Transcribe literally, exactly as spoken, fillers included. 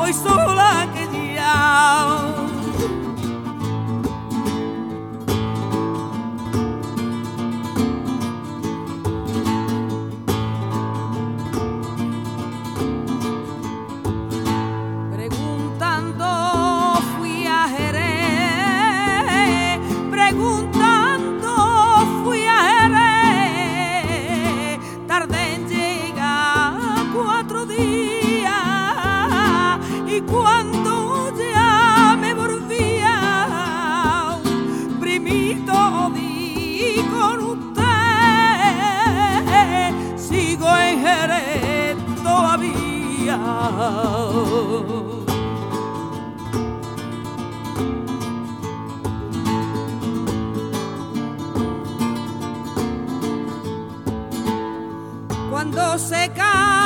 voy sola que ya. Preguntando fui a Jerez, preguntando fui a Jerez, tardé en llegar cuatro días y cuando ya me volvía, primito di con usted, sigo en Jerez todavía. Cuando se cae